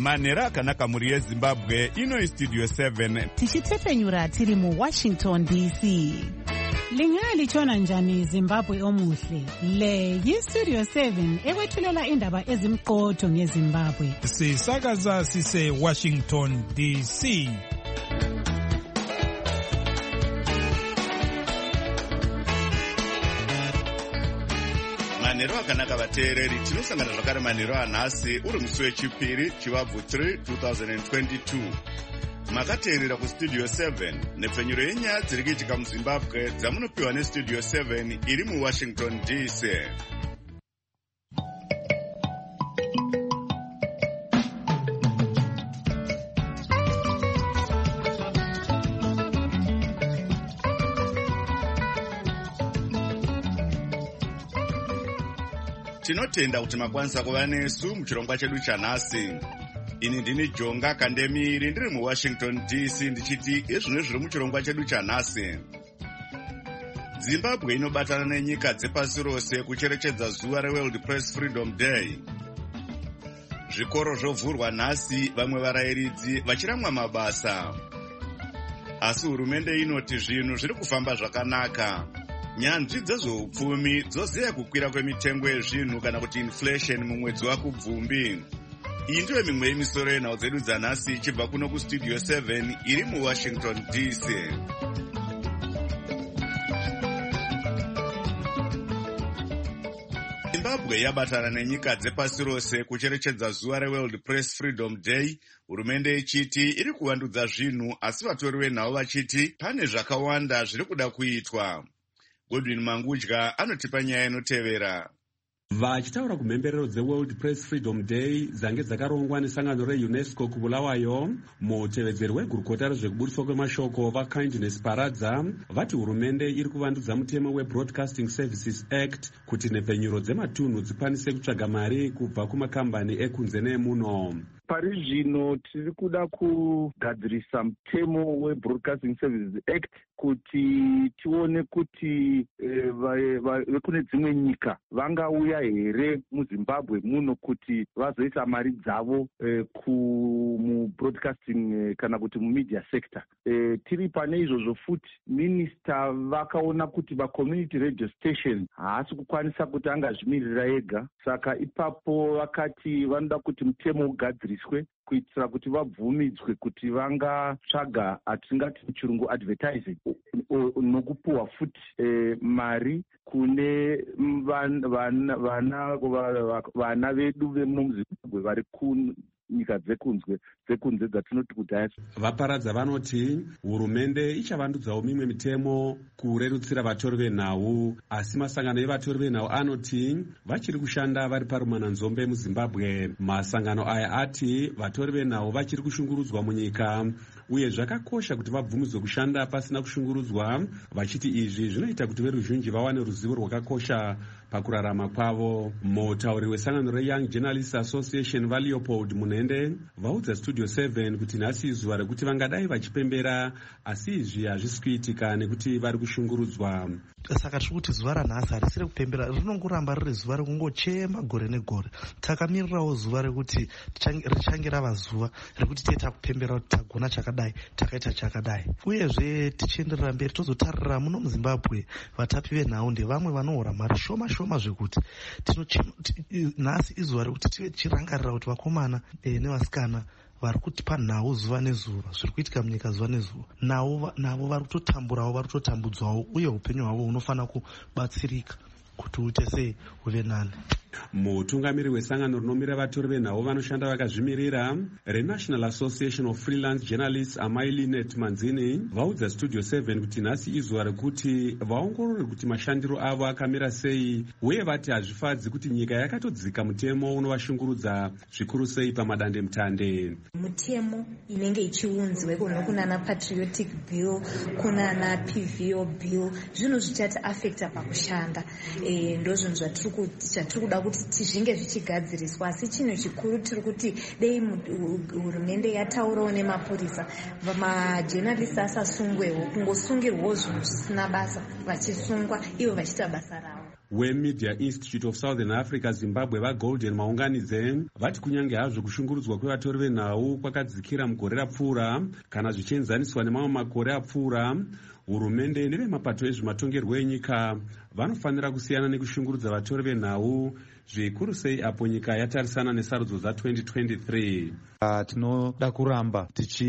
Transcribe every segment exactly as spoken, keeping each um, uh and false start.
manheru akanaka mhuri yezimbabwe. Ino Studio seven tichitefenyura tiri muWashington D C. Lingalitshona njani Zimbabwe omuhle? Le yiStudio seven ekwethulela indaba ezimqotho ngeZimbabwe. Sisakaza sise Washington D C. manheru akanaka vateereri, tinosangana zvakare manheru anhasi uri musi wechipiri chivabvu three twenty twenty-two. Makateerera kuStudio seven nepfenyuro yenyaya dziri kuitika muZimbabwe dzamunopiwa neStudio seven iri muWashington D C. Tinotenda kuti makwanisa kuva nesu muchirongwa chedu chanhasi. Ini ndini Jonga Kandemiri ndiri muWashington D C ndichiti ezvino zviri muchirongwa chedu chanhasi. Zimbabwe inobatana nenyika dzepasi rose kucherechedza zuva reWorld Press Freedom Day. Zvikoro zvovhurwa nhasi, vamwe varayiridzi vachiramwa mabasa. Asi hurumende inoti zvinhu zviri kufamba zvakanaka. Nyanzvi dzezveupfumi dzoziya kukwira kwemitengo yezvinhu kana kuti inflation mumwedzi waKubvumbi. Iyi ndiyo mimwe yemisoro yenhau dzedu dzanhasi ichibva kuno kuStudio seven iri muWashington D C. Zimbabwe yabatana nenyika dzepasi rose kucherechedza zuva reWorld Press Freedom Day, hurumende ichiti iri kuvandudza zvinhu asi vatori venhau vachiti pane zvakawanda zviri kuda kuitwa. Godwin Mangudya anotipa nyaya inotevera. Vachitaura kumhemberero dzeWorld Press Freedom Day dzange dzakarongwa nesangano reUNESCO kubulawayo, mutevedzeri wegurukota rezvekuburiswa kwemashoko vaKindness Paradza vati hurumende iri kuvandudza mutemo weBroadcasting Services Act kuti nhepfenyuro dzematunhu dzikwanise kutsvaga mari kubva kumakambani ekunze neemuno. Pari zvino tiri kuda kugadzirisa mutemo weBroadcasting Services Act kuti tione kuti vekune dzimwe nyika vangauya here muZimbabwe muno kuti vazoisa mari dzavo kumubroadcasting kana kuti mumedia sector. Tiri pane izvozvo futi minista vakaona kuti vacommunity radio station haasi kukwanisa kuti angazvimirira ega, saka ipapo vakati vanoda kuti mutemo ugadziriswe kuitira kuti vabvumidzwe kuti vangatsvaga atingati muchirungu advertising nokupuwa futi e, mari kune vana vana vana vedu vemuno muZimbabwe vari kunyika dzekunze dzekunze dzatinoti kudhaya. Vaparadza vanoti hurumende ichavandudzawo mimwe mitemo kurerutsira vatori venhau, asi masangano evatori venhau anoti vachiri kushanda vari parumananzombe muZimbabwe. Masangano aya ati vatori venhau vachiri kushungurudzwa munyika uye zvakakosha kuti vabvumidzwe kushanda pasina kushungurudzwa, vachiti izvi zvinoita kuti veruzhinji vawane ruzivo rwakakosha pakurarama kwavo. Mutauri wesangano reYoung Journalists Association vaLeopold Munende vaudza Studio seven kuti nhasi zuva rekuti vangadai vachipembera, asi izvi hazvisi kuitika nekuti vari kushungurudzwa. Saka tiri kuti zuva ranhasi harisiri kupembera, rinongoramba riri zuva rekungochema gore negore. Takamirirawo zuva rekuti richange rava zuva rekuti tiye takupembera kuti tagona chakadai, takaita chakadai. Uyezve tichienderera mberi tozotarira muno muZimbabwe vatapi venhau ndevamwe vanohora mari shoma shoma zvekuti nhasi izuva rekuti tive tichirangarira kuti vakomana nevasikana vari kutipa nhau zuva nezuva, zviri kuitika munyika zuva nezuva, navo vari kutotamburawo, vari kutotambudzwawo, uye upenyu hwavo hunofanira kubatsirika kuti uite sei uve nani. Mutungamiri wesangano rinomira vatori venhau vanoshanda vakazvimirira reNational Association of Freelance Journalists Amai Linet Manzini vaudza Studio seven kuti nhasi izuva rekuti vaongorore kuti mashandiro avo akamira sei, uye vati hazvifadzi kuti nyika yakatodzika mutemo unovashungurudza zvikuru sei pamadande mutande. Mutemo inenge ichiunzwe kuno kunana Patriotic Bill, kunana P V O Bill, zvinhu zvichati affecta pakushanda. E, ndozvinhu zvatiri kuda kuti zvinge zvichigadziriswa. Asi chinhu chikuru tiri kuti dei hurumende yataurawo nemapurisa majenalisti asasungwewo, kungosungirwawo zvinhu zvisina basa, vachisungwa ivo vachiita basa ravo. weMedia Institute of Southern Africa Zimbabwe vaGolden Maunganidze vati kunyange hazvo kushungurudzwa kwevatori venhau kwakadzikira mugore rapfuura kana zvichienzaniswa nemamwe makore apfuura, hurumende nevemapato ezvematongerwo enyika vanofanira kusiyana nekushungurudza vatori venhau, zvikuru sei apo nyika yatarisana nesarudzo dza-twenty twenty-three. Uh, tinoda kuramba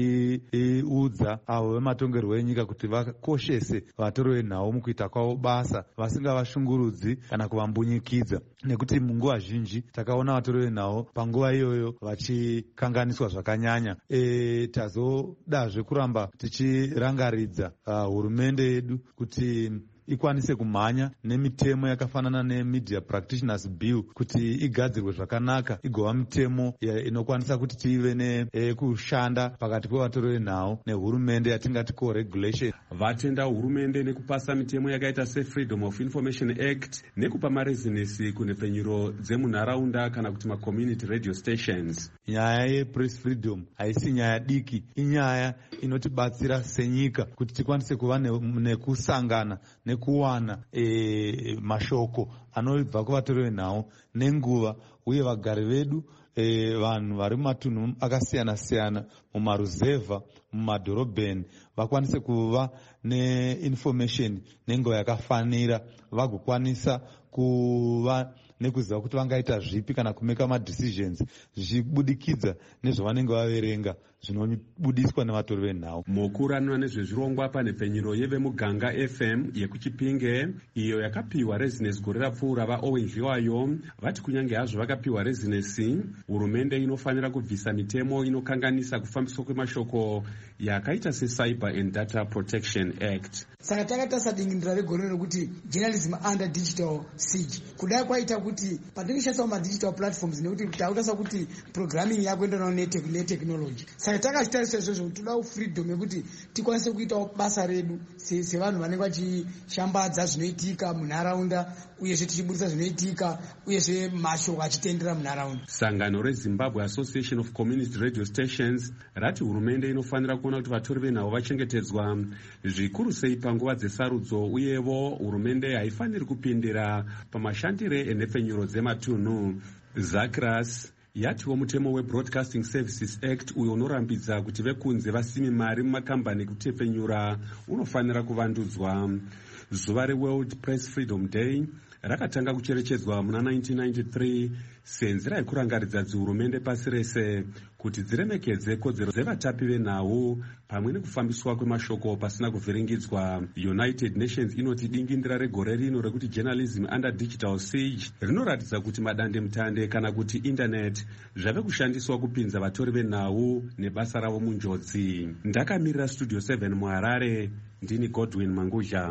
tichiudza avo vematongerwo enyika kuti vakoshese vatori venhau mukuita kwavo basa, vasingavashungurudzi kana kuvambunyikidza, nekuti munguva zhinji takaona vatori venhau panguva iyoyo vachikanganiswa zvakanyanya. E, tazodazve kuramba tichirangaridza uh, hurumende yedu kuti ikwanise kumhanya nemitemo yakafanana neMedia Practitioners Bill kuti igadzirwe zvakanaka, igova mitemo inokwanisa kuti tive nekushanda pakati kwevatori venhau nehurumende yatingati co-regulation. Vatenda hurumende nekupasa mitemo yakaita seFreedom of Information Act nekupa marezinesi kunhepfenyuro dzemunharaunda kana kuti macommunity radio stations. Nyaya yepress freedom haisi nyaya diki, inyaya inotibatsira senyika kuti tikwanise kuva nekusangana nekuwana e, mashoko anobva kuvatori venhau nenguva, uye vagari vedu e, vanhu vari mumatunhu akasiyana siyana mumaruzevha mumadhorobheni vakwanise kuva neinformation nenguva yakafanira, vagokwanisa kuva nekuziva kuti vangaita zvipi kana kumeka madecisions zvichibudikidza nezvavanenge vaverenga zvinobudiswa nevatori venhau. Mukuranwa nezvezvirongwa panhepfenyuro yevemuganga F M yekuchipinge iyo yakapiwa rezinesi gore rapfuura, vaOwenji wayo vati kunyange hazvo vakapiwa rezinesi, hurumende inofanira kubvisa mitemo inokanganisa kufambiswa kwemashoko yakaita seCyber and Data Protection Act. Saka takatasa dingindira regore rekuti journalism under digital siege, kudai kwaita kuti patingashandisa madigital platforms nekuti tautasa kuti programming yako inoenderana netechnology. Saka takachitarisa izvozvo toda freedom yekuti tikwanise kuitawo basa redu sevanhu vanenge vachishambadza zvinoitika munharaunda, uyezve tichibudisa zvinoitika, uyezve mashoko achitendera munharaunda. Sangano reZimbabwe Association of Community Radio Stations rati hurumende inofanira kuona kuti vatori venhau vachengetedzwa zvikuru sei panguva dzesarudzo, uyevo hurumende haifaniri kupindira pamashandire enhepfenyuro dzematunhu. Zachras yatiwo mutemo weBroadcasting Services Act uyo unorambidza kuti vekunze vasimi mari mumakambani ekutepfenyura unofanira kuvandudzwa. Zuva reWorld Press Freedom Day rakatanga kucherechedzwa muna nineteen ninety-three senzira yekurangaridza dzihurumende pasi rese kuti dziremekedze kodzero dzevatapi venhau pamwe nekufambiswa kwemashoko pasina kuvhiringidzwa. United Nations inoti dingindira regore rino rekuti journalism under digital siege rinoratidza kuti madandemutande kana kuti internet zvave kushandiswa kupinza vatori venhau nebasa ravo munjodzi. Ndakamirira Studio seven muHarare, ndini Godwin Manguzha.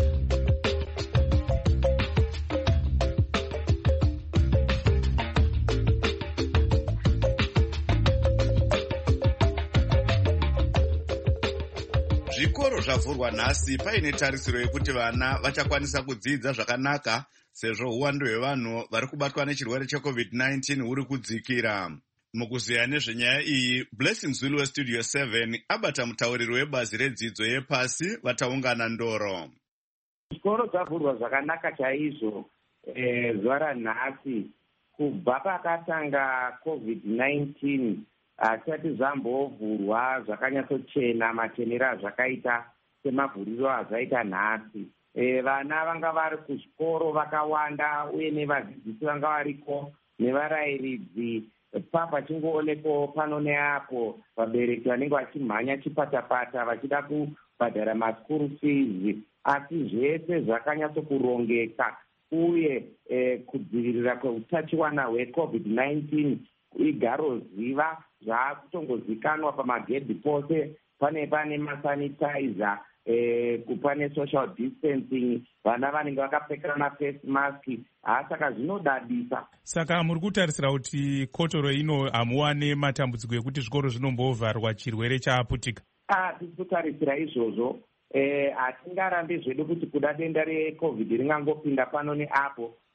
Zvikoro zvavhurwa nhasi paine tarisiro yekuti vana vachakwanisa kudzidza zvakanaka sezvo uwandu hwevanhu vari kubatwa nechirwere checovid nineteen huri kudzikira. Mukuziya nezvenyaya iyi, Blessing Zulu weStudio seven abata mutauriri webazi redzidzo yepasi vataungana Ndoro. Zvikoro zvavhurwa zvakanaka chaizvo e, zuva ranhasi kubva pakatanga covid nineteen. Asati zvambovhurwa zvakanyatsochena matenera zvakaita semavhuriro azvaita nhasi. E, vana vanga vari kuzvikoro vakawanda, uye nevadzidzisi vanga variko nevarayiridzi. Pavachingooneko pano neapo vabereki vanenge vachimhanya chipatapata vachida kubhadhara maschool fees, asi zvese zvakanyatsokurongeka, uye e, kudzivirira kweutachiwana hwecovid nineteen igaro ziva zvaakutongozikanwa pamagedhi pose, pane pane masanitizer, eh, pane social distancing, vana vanenge vakapfekera maface mask. Saka zvinodadisa. Saka muri kutarisira kuti kotoro ino hamuwane matambudziko ekuti zvikoro zvinombovharwa chirwere chaaputika? Ah, tiri kutarisira izvozvo. Eh, hatingarambi zvedu kuti kuda denda recovid ringangopinda pano neapo,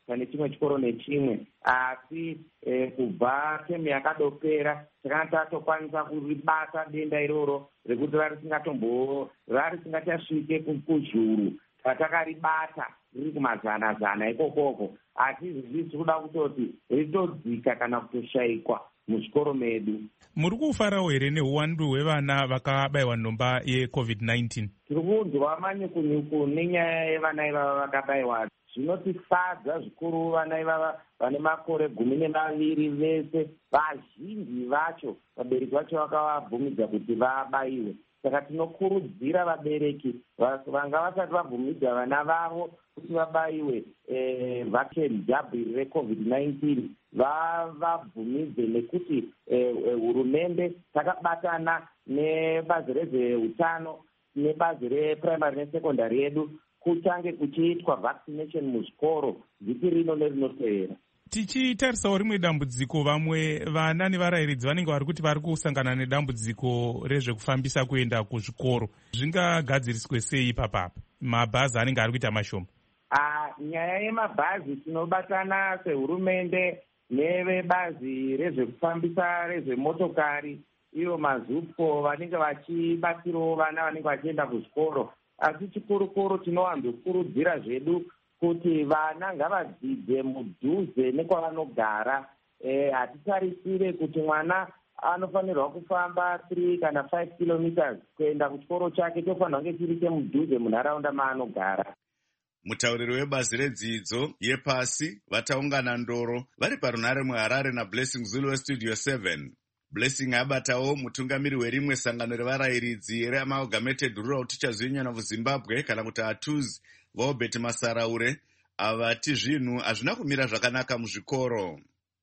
pane chimwe chikoro nechimwe, asi eh, kubva temu yakadopera takanga tatokwanisa kuribata denda iroro rekuti vari singatombo vari singachasvike kuzhuru tatakaribata riri kumazana-zana ikokoko, asi izvi tiri kuda kutoti ritodzika kana kutoshayikwa muzvikoro medu. Muri kufarawo here neuwandu hwevana vakabayiwa nhomba yecovid nineteen? Tiri kunzwa manyukunyuku nenyaya yevana ivava vakabayiwa. Zvinotifadza zvikuru vana ivava vane makore gumi nemaviri vese, vazhinji vacho vabereki vacho vakavabvumidza kuti vabayiwe. Saka tinokurudzira vabereki vanga vasati vabvumidza vana vavo kuti vabayiwe eh, vaceni jabhu recovid nineteen vavabvumidze, nekuti hurumende eh, takabatana nebazi rezveutano nebazi reprimary nesekondari yedu kuchange kuchiitwa vaccination muzvikoro vhiki rino nerinoteera. Tichitarisawo rimwe dambudziko, vamwe vana nevarayiridzi vanenge vari kuti vari kusangana nedambudziko rezvekufambisa kuenda kuzvikoro. Zvingagadziriswe sei papapa mabhazi anenge ari kuita mashoma? Uh, nyaya yemabhazi tinobatana sehurumende nevebazi rezvekufambisa rezvemotokari, iyo mazupco vanenge vachibatsirawo vana vanenge vachienda kuzvikoro. Asi chikurukuru tinowanzokurudzira zvedu kuti vana ngavadzidze mudhuze nekwavanogara. E, hatitarisire kuti mwana anofanirwa kufamba three kana five kilometers kuenda kuchikoro chake, tofanirwa kunge chiri chemudhuze munharaunda maanogara. Mutauriri webazi redzidzo yepasi vataungana Ndoro vari parunare muHarare naBlessing Zulu weStudio seven. Blessing abatawo mutungamiri werimwe sangano revarayiridzi reAmalgamated Rural Teachers Union of Zimbabwe kana kuti A T U Z, Vaobert Masaraure, avati zvinhu hazvina kumira zvakanaka muzvikoro.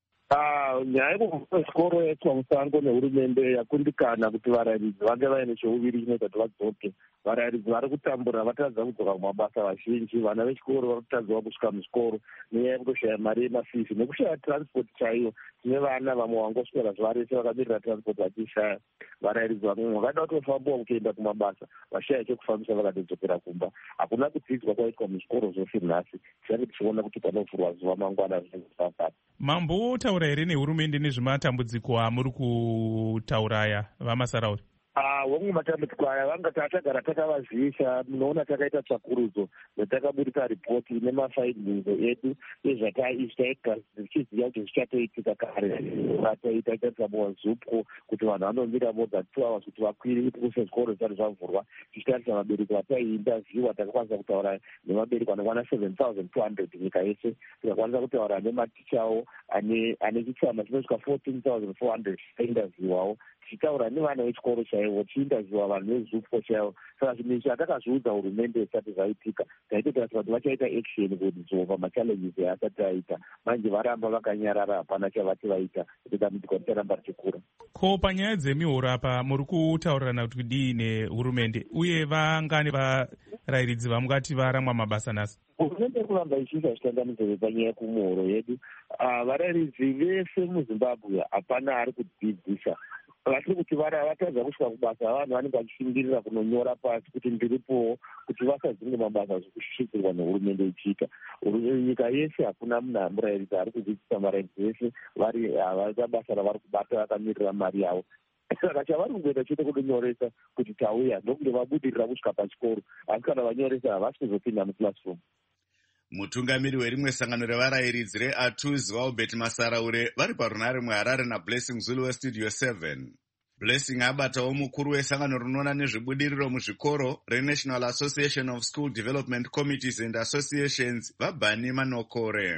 Nyaya yekuvhura zvikoro yaitwa musango nehurumende yakundikana kuti varayiridzi vange vaine cheuviri chinoita kuti vadzoke. Varayiridzi vari kutambura vatadza kudzoka kumabasa vazhinji. Vana vechikoro vari kutadzawo kusvika muzvikoro nenyaya yekutoshaya mari yemafizi nekushaya transport chaiyo. Tine vana vamwe vangoswera zuva rese vakamirira transport vachishaya. Varayiridzi vamwe vakada kutofambawo kuenda kumabasa vashaya chekufambisa vakatodzokera kumba. Hakuna kudzidzwa kwaitwa muzvikoro zvose nhasi. Tichake tichiona kuti panovhurwa zuva mangwana zvinofamba. Mambotaura here nehurumende nezvematambudziko amuri kutaura aya, vamasarauri? Ah, wamwe matambudziko aya vanga tatagara takavazivisa. Munoona takaita tsvakurudzo netakabudisa ripoti nemafindings edu ezvataita tichiziva kuti zvichatoitika kare. Tataita taitawo zupco kuti vanhu vanomira more than two hours kuti vakwire kuse zvikoro zvisati zvavhurwa. Tichitarisa vabereki vataiinterviewa takakwanisa kutaura nemabereki vanokwana seven thousand two hundred nyika yese. Tikakwanisa kutaura nematichawo ane chitsama chinosvika fourteen thousand four hundred tainterviewawo. Tichitaura nevana vechikoro chaivo, tichiinterviewa vanhu vezupco chaivo. Saka zvinhu izvi hatakazviudza hurumende zvisati zvaitika. Taitotarisa kuti vachaita action kudzova machallenges yaasati aita. Manje varamba vakanyarara, hapana chavati vaita. Dambudziko richaramba richikura. Ko panyaya dzemihoro apa muri kutaurirana kuti kudii nehurumende, uye vangane varayiridzi vamungati varamwa mabasa nhasi? Hurumende iri kuramba ichiita zvitanganidzo panyaya yekumuhoro yedu. Varayiridzi vese muZimbabwe hapana ari kudzidzisa. Vatiri kuti vatadza kusvika kubasa vanhu vanenge vachishingirira kunonyora pasi kuti ndiripowo, kuti vasadzine mabasa zvekushidzirwa nehurumende ichiita. Nyika yese hakuna munhu murayiridzi ari kudzidzisa. Varayiridzi vese vari havana basa ravari kubata vakamirira mari yavo. Saka chavari kungoita chete kudonyoresa kuti tauya ndokunge vabudirira kusvika pachikoro, asi kana vanyoresa havasi kuzopinda muclassroom. Mutungamiri werimwe sangano revarayiridzi reA T U Z Vaobert Masaraure vari parunare muHarare naBlessing Zulu weStudio seven. Blessing abatawo mukuru wesangano rinoona nezvebudiriro muzvikoro reNational Association of School Development Committees and Associations, Vabhani Manokore.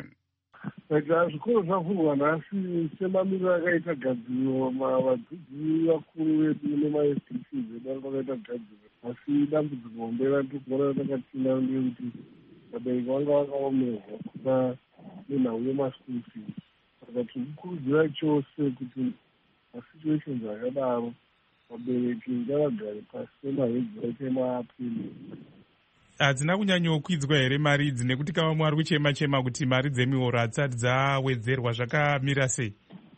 Saka zvikoro zvavhurwa nhasi semamiriro akaita gadziro, vadzidzi vakuru vedu nemaS T C vedu vari vakaita gadziro. Asi dambudziko hombe ratiri kuona takatinda ndeyekuti vabereki vanga vakaomerwa kuda nenhau yemaschool fees. Saka tiri kukurudzira chose kuti masituations akadaro vabereki ngavagare pasi pemahedzi aite maapini. Hadzina kunyanyokwidzwa here mari idzi, nekuti kavamwe ari kuchema chema kuti mari dzemihoro hadzisati dzawedzerwa, zvakamira sei?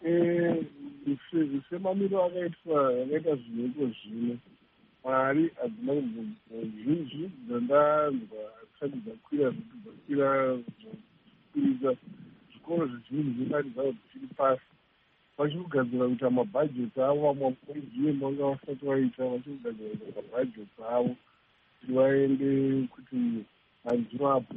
Semamiriro akaitwa akaita zvineko zvino, mari hadzina kubvunzwa. Zvinji dzandanzwa hadzisati dzakwira zvokuti dzakwira zvokukwiriza kuita zvikoro zvizhinji zvindaridza kuti zviri pasi vachiri kugadzira kuita mabhajeti avo vamwe maizm vanga vasati vaita vachiri kugadzira kuita mabhajeti avo kuti vaende kuti hanziwapo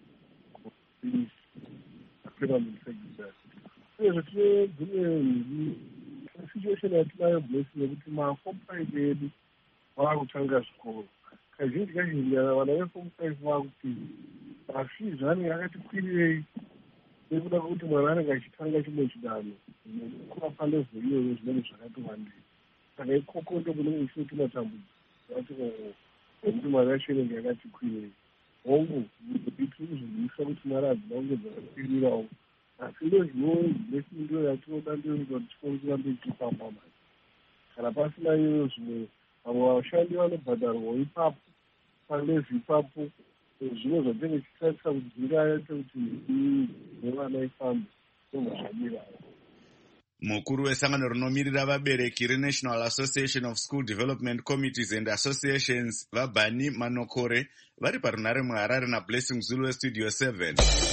permanent secretary uyezve tine dzimwe nhiri situation yatinayo blessing yekuti maform five edu vava kutanga zvikoro kazhinji kazhinji vana veform five vakuti mafees vanenge akati kwirirei nekuda kwekuti mwana anenge achitanga chimwe chidanho nekukura panevho iyoyo zvinenge zvakati wandei saka ikoko ndo kunenge isine timatambudzo ati nekuti mwana yacho inenge yakati kwirei hongu tiri kuzvizivisa kuti mari hadzina kunge dzakakwirirawo asi ndo zvinozvesi ndo yatinoda ndoita kuti chikoro chirambe chichifamba manje kana pasina iyoyo zvimwe vamwe vashandi vanobhadharwawo ipapo palevhi ipapo zvino zvatenge chitarisa kuti zvingaite kuti nevana ifambe zvinobva zvamirawo. Mukuru wesangano rinomiririra vabereki reNational Association of School Development Committees and Associations vaBani Manokore vari parunare muHarare naBlessing Zulu weStudio seven.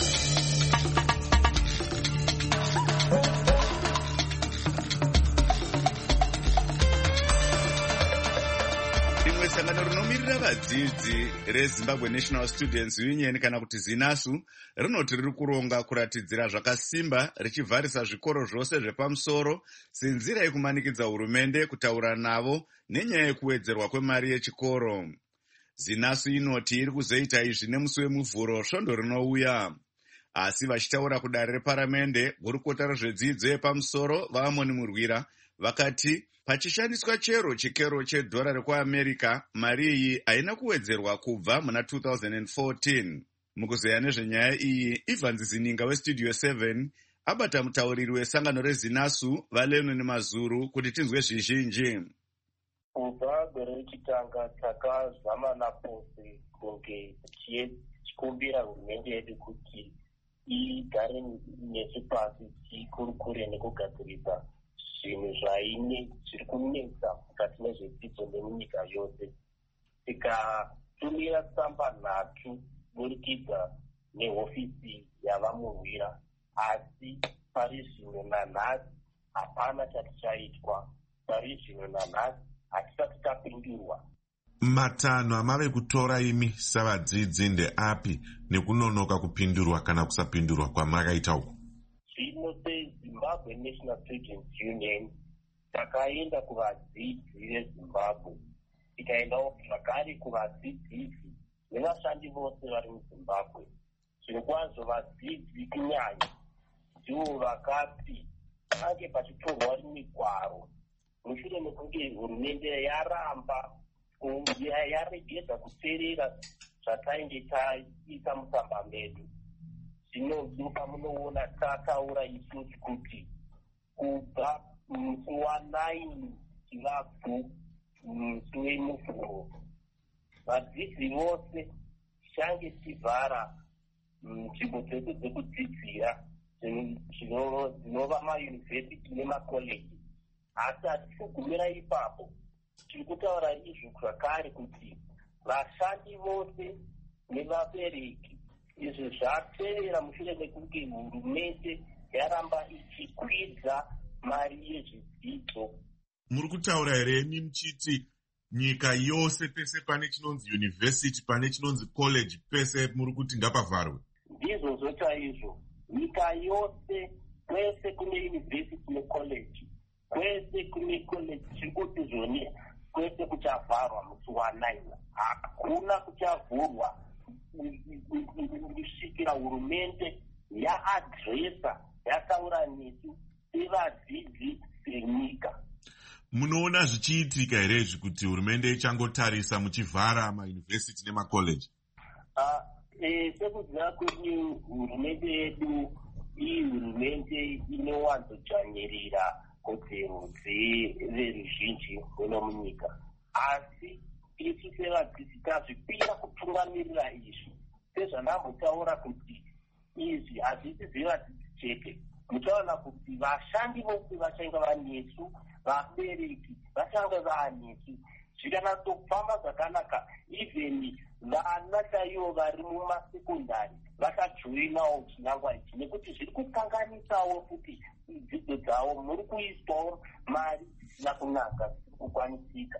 Sangano rinomiririra vadzidzi reZimbabwe National Students Union kana kuti ZINASU rinoti riri kuronga kuratidzira zvakasimba richivharisa zvikoro zvose zvepamusoro senzira yekumanikidza hurumende kutaura navo nenyaya yekuwedzerwa kwemari yechikoro. ZINASU inoti iri kuzoita izvi nemusi wemuvhuro svondo rinouya. Asi vachitaura kudare reparamende, gurukota rezvedzidzo yepamusoro vaAmoni Murwira vakati pachishandiswa chero chikero chedhora rekuAmerica, mari iyi haina kuwedzerwa kubva muna two thousand fourteen. Mukuzeya nezvenyaya iyi, Ivan Zininga weStudio seven abata mutauriri wesangano reZINASU vaLenon Mazuru kuti tinzwe zvizhinji. Kubva gore rechitanga takazama napose kunge tichikumbira hurumende yedu kuti igare nesu pasi tikurukure nekugadzirisa zvinhu zvaine zviri kunetsa mukati mezvedzidzo nemunyika yose. Tikatumira tsamba nhatu kuburikidza nehofisi yavaMurwira, asi pari zvino nanhasi hapana chatichaitwa. Pari zvino nanhasi hatisati tapindurwa. Matanho amave kutora imi savadzidzi ndeapi nekunonoka kupindurwa kana kusapindurwa kwamakaita uko? Zvino seZimbabwe National Students Union takaenda kuvadzidzi veZimbabwe, tikaendawo zvakare kuvadzidzisi nevashandi vose vari muZimbabwe. Zvino kwazvo vadzidzi kunyanya ndivo vakati pange pachitorwa rimwe gwaro mushure mekunge hurumende yaramba yaregedza kuteerera zvatainge taita mutsamba medu. Zvino ndipo pamunoona tataura isusu kuti kubva musi wanaini chivabvu musi wemuvhuro vadzidzi vose tichange tichivhara nzvimbo dzedu dzekudzidzira dzinova mayunivhesiti nemakoleji. Asi hatisi kugumira ipapo, tiri kutaura izvo zvakare kuti vashandi vose nevabereki izvo zvatevera mushure mekunge hurumende yaramba ichikwidza mari yezvidzidzo. Muri kutaura here imi muchiti nyika yose pese pane chinonzi yunivhesiti pane chinonzi college pese muri kuti ngapavharwe? Ndizvo zvochaizvo, nyika yose kwese kune yunivhesiti necollege, kwese kune college tiri kuti zvone kwese kuchavharwa musi wanaina. Hakuna kuchavhurwa kusvikira hurumende yaadresa yataura nesu sevadzidzi venyika. Munoona zvichiitika here izvi kuti hurumende ichangotarisa muchivhara mayunivhesiti nemakoleji? Sekuziva kwedu hurumende yedu iyi hurumende inowanzodzvanyirira kodzero dzeveruzhinji muno munyika, asi isu sevadzidzi tazvipira kutungamirira izvi sezvanambotaura kuti izvi hazvisi zvevadzidzi chete. Muchaona kuti vashandi vose vachange vanesu, vabereki vachange vanesu, zvikanatsofamba zvakanaka, even vana chaivo vari mumasekondari vakajoinawo chinangwa ichi, nekuti zviri kukanganisawo kuti dzidzo dzavo muri kuiswawo mari dzisina kunaka kukwanisika.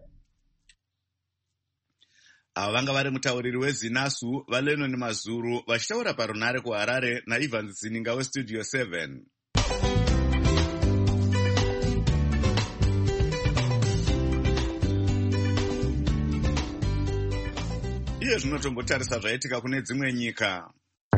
Ava vanga vari mutauriri wezinasu vaLennon Mazuru vachitaura parunare kuHarare naIvan Zininga weStudio seven. Iye zvinotombotarisa zvaitika kune dzimwe nyika.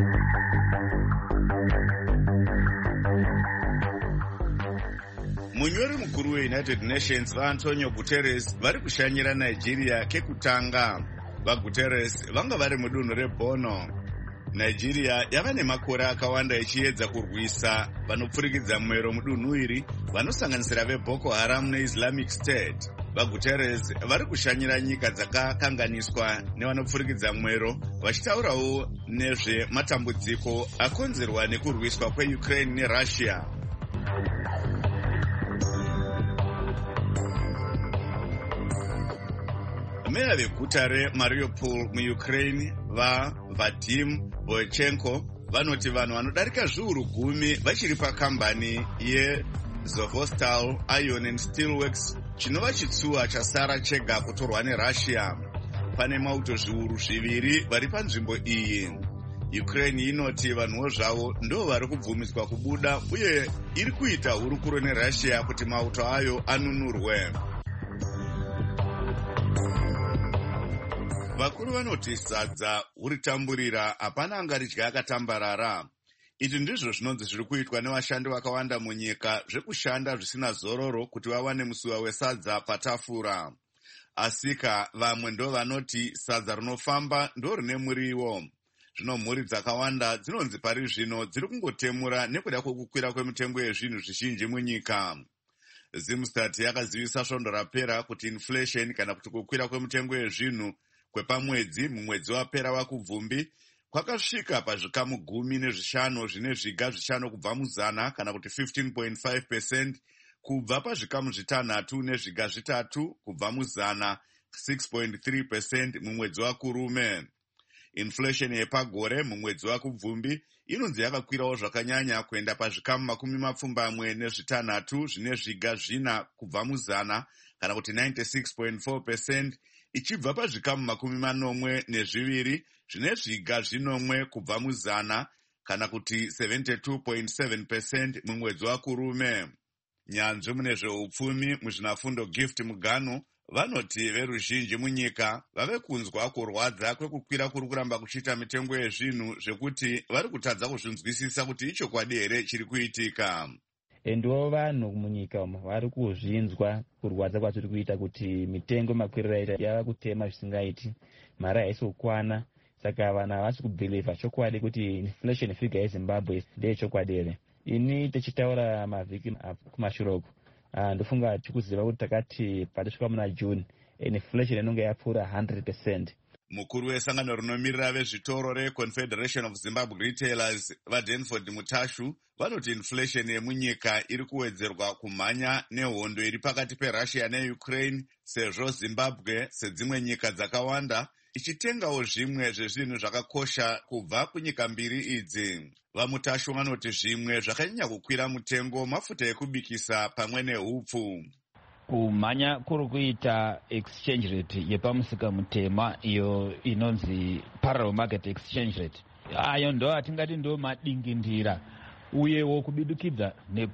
Munyori mukuru weUnited Nations vaAntonio Guterres vari kushanyira Nigeria kekutanga. VaGuterres vanga vari mudunhu reBorno. Nigeria yava nemakore akawanda ichiedza kurwisa vanopfurikidza mwero mudunhu iri vanosanganisira veBoko Haram neIslamic State. VaGuterres vari kushanyira nyika dzakakanganiswa nevanopfurikidza mwero vachitaurawo nezvematambudziko akonzerwa nekurwiswa kweUkraine neRussia. Meya veguta reMariupol muUkraine vaVadim Boychenko vanoti vanhu vanodarika zviuru gumi vachiri pakambani yeZovostal Iron and Steelworks chinova chitsuwa chasara chega kutorwa neRussia. Pane mauto zviuru zviviri vari panzvimbo iyi. Ukraine inoti vanhuwo zvavo ndo vari kubvumidzwa kubuda uye iri kuita hurukuro neRussia kuti mauto ayo anunurwe. Vakuru vanoti sadza uritamburira hapana angaridya akatambarara. Izvi ndizvo zvinonzi zviri kuitwa nevashandi vakawanda munyika zvekushanda zvisina zororo kuti vawane musuwa wesadza patafura. Asika vamwe ndo vanoti sadza rinofamba ndo rine muriwo. Zvino mhuri dzakawanda dzinonzi pari zvino dziri kungotemura nekuda kwekukwira kwemitengo yezvinhu zvizhinji munyika. Zimstat yakazivisa svondo rapera kuti inflation kana kuti kukwira kwemitengo yezvinhu kwepamwedzi mumwedzi wapera wakubvumbi kwakasvika pazvikamu gumi nezvishanu zvine zviga zvishanu kubva muzana kana kuti fifteen point five percent kubva pazvikamu zvitanhatu nezviga zvitatu kubva muzana six point three percent mumwedzi wakurume. Inflation yepagore mumwedzi wakubvumbi inonzi yakakwirawo zvakanyanya kuenda pazvikamu makumi mapfumbamwe nezvitanhatu zvine zviga zvina kubva muzana kana kuti ninety-six point four percent ichibva pazvikamu makumi manomwe nezviviri zvine zviga zvinomwe kubva muzana kana kuti seventy-two point seven percent mumwedzi wakurume. Nyanzvi mune zveupfumi muzvinafundo Gift Mugano vanoti veruzhinji munyika vave kunzwa kurwadza kwekukwira kuri kuramba kuchiita mitengo yezvinhu zvekuti vari kutadza kuzvinzwisisa kuti ichokwadi here chiri kuitika. Ndo vanhu munyika umo vari kuzvinzwa kurwadza kwatiri kuita kuti mitengo makwirira ita yava kutema zvisingaiti, mari haisi kukwana, saka vanhu havasi kubhilivha chokwadi kuti inflation figure yeZimbabwe ndeyechokwadi here. Ini tichitaura mavhiki kumashuroko ndofunga tikuziva kuti takati patisvika muna June inflation inonge yapfuura one hundred percent. Mukuru wesangano rinomirira vezvitoro reConfederation of Zimbabwe Retailers vaDenford Mutashu vanoti inflation yemunyika iri kuwedzerwa kumhanya nehondo iri pakati peRussia neUkraine sezvo Zimbabwe sedzimwe nyika dzakawanda ichitengawo zvimwe zvezvinhu zvakakosha kubva kunyika mbiri idzi. VaMutashu vanoti zvimwe zvakanyanya kukwira mutengo mafuta ekubikisa pamwe nehupfu. Kumhanya kuri kuita exchange rate yepamusika mutema iyo inonzi parallel market exchange rate. Ayo ndo atingati ndo madingindira uyewo kubidukidza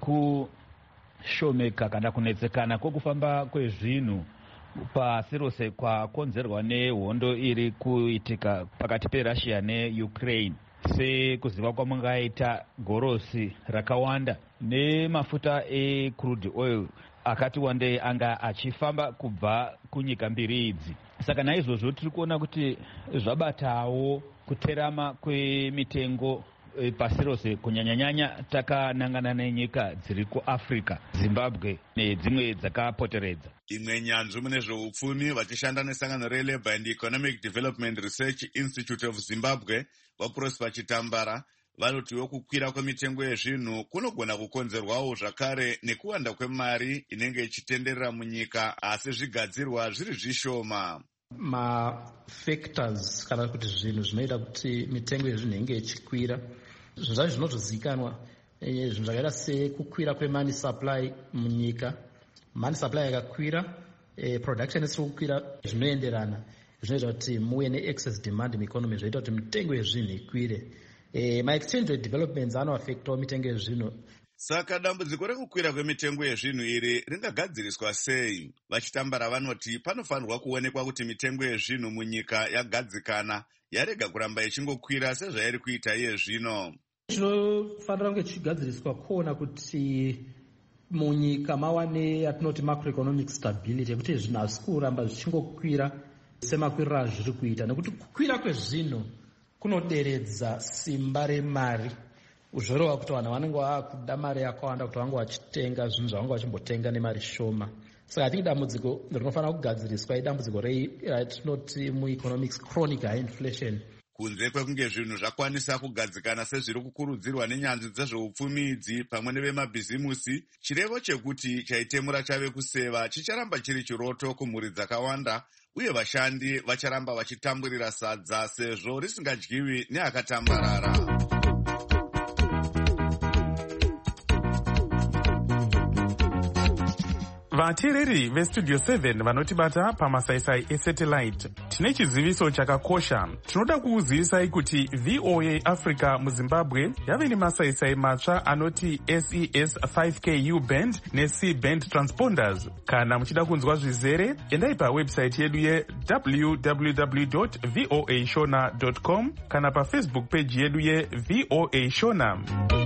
nekushomeka kana kunetsekana kwekufamba kwezvinhu pasi rose kwakonzerwa nehondo iri kuitika pakati peRussia neUkraine. Sekuziva kwamungaita gorosi rakawanda nemafuta ecrude oil akati wandei anga achifamba kubva kunyika mbiri idzi. Saka naizvozvo tiri kuona kuti zvabatawo kuterama kwemitengo pasi rose kunyanyanyanya takanangana nenyika dziri kuAfrica, Zimbabwe nedzimwe dzakapoteredza. Imwe nyanzvi mune zveupfumi vachishanda nesangano reLabour and Economic Development Research Institute of Zimbabwe vaProsper Chitambara vanotiwo kukwira kwemitengo yezvinhu kunogona kukonzerwawo zvakare nekuwanda kwemari inenge ichitenderera munyika asi zvigadzirwa zviri zvishoma. mafactors kana kuti zvinhu zvinoita kuti mitengo yezvinhu inge ichikwira. Zvinhu zvacho zvinotozivikanwa, zvinhu zvakaita sekukwira kwemoney supply munyika. Money supply yakakwira, eh, production isiri kukwira zvinoenderana, zvinoita kuti muve ne-excess demand mueconomy, zvoita kuti mitengo yezvinhu ikwire. Eh, ma-exchange rate developments anoaffectawo mitengo yezvinhu. Saka dambudziko rekukwira kwemitengo yezvinhu iri ringagadziriswa sei? Vachitambara vanoti panofanirwa kuonekwa kuti mitengo yezvinhu munyika yagadzikana, yarega kuramba ichingokwira sezvairi kuita iye zvino. Chinofanira kunge chichigadziriswa kuona kuti munyika mawane yatinoti macroeconomic stability, yekuti zvinhu hazisi kuramba zvichingokwira semakwiriro azviri kuita, nekuti kukwira kwezvinhu kunoderedza simba remari. Uzvorova kuti vanhu vanenge vakuda mari yakawanda kuti vange vachitenga zvinhu zvavange vachimbotenga nemari shoma. Saka atingi dambudziko rinofanira kugadziriswa idambudziko ratinoti mueconomics chronic high inflation. Kunze kwekunge zvinhu zvakwanisa kugadzikana sezviri kukurudzirwa nenyanzvi dzezveupfumi idzi pamwe nevemabhizimusi, chirevo chekuti chaitemura chave kuseva chicharamba chiri chiroto kumhuri dzakawanda, uye vashandi vacharamba vachitamburira sadza sezvo risingadyiwi neakatambarara. vateereri vestudio seven vanotibata pamasaisai esatellite, tine chiziviso chakakosha. Tinoda kukuzivisai kuti V O A Africa muZimbabwe yave nemasaisai matsva anoti S E S five K U band ne-C band transponders. Kana muchida kunzwa zvizere, endai pawebsite yedu ye w w w dot voa shona dot com kana pafacebook page yedu ye V O A Shona.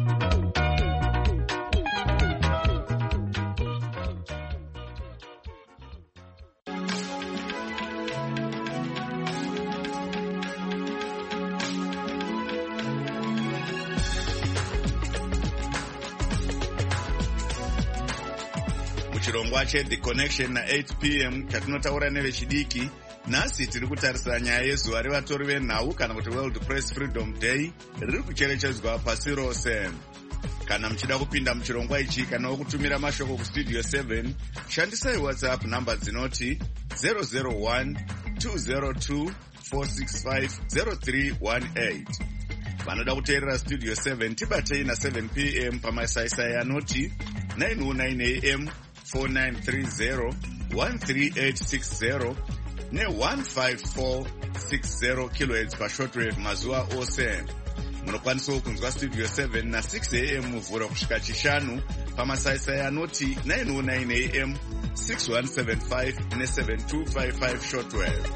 Chirongwa che The Connection na eight p m chatinotaura nevechidiki. Nhasi tiri kutarisira nyaya yezuva revatori venhau kana kuti World Press Freedom Day riri kucherechedzwa pasi rose. Kana muchida kupinda muchirongwa ichi kana kutumira mashoko kustudio seven, shandisai WhatsApp namba dzinoti zero zero one two zero two four six five zero three one eight. Vanoda kuteerera Studio seven tibatei na seven p m pamasaisai anoti nine oh nine a m four nine three zero one three eight six zero ne one five four six zero kilohertz pashortwave mazuva ose. Munokwanisawo kunzwa Studio seven na six a m muvhura kusvika chishanu pamasaisai anoti nine oh nine a m six one seven five ne seven two five five shortwave.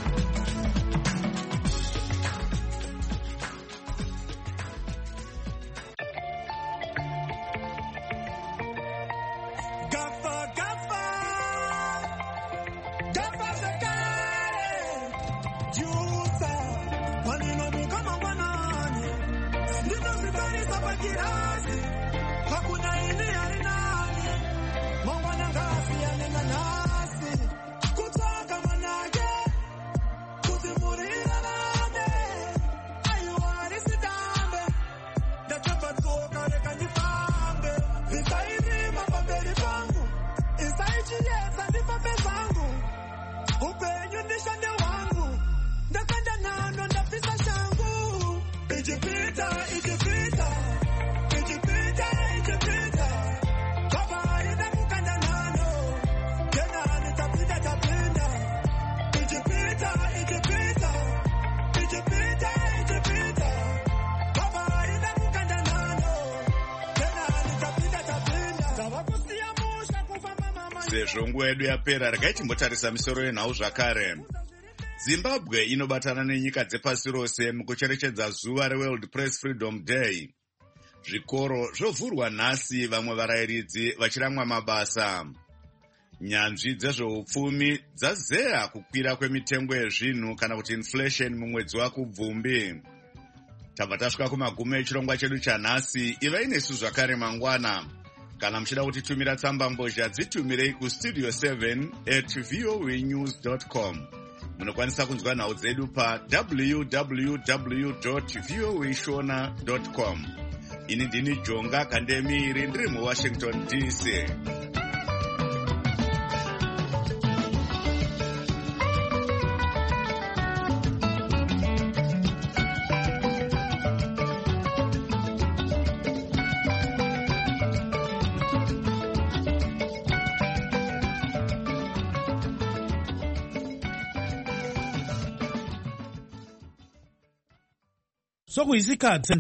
Sezvo nguva yedu yapera, regai timbotarisa misoro yenhau zvakare. Zimbabwe inobatana nenyika dzepasi rose mukucherechedza zuva reWorld Press Freedom Day. Zvikoro zvovhurwa nhasi, vamwe varayiridzi vachiramwa mabasa. Nyanzvi dzezveupfumi dzazeya kukwira kwemitengo yezvinhu kana kuti inflation mumwedzi waKubvumbi. Tabva tasvika kumagumo echirongwa chedu chanhasi. Ivai nesu zvakare mangwana. Kana muchida kutitumira tsamba mbozha, dzitumirei kustudio seven at voa news dot com. Munokwanisa kunzwa nhau dzedu pa w w w dot voa shona dot com. Ini ndini Jonga Kandemiri, ndiri muWashington D C. sokuyisikhathi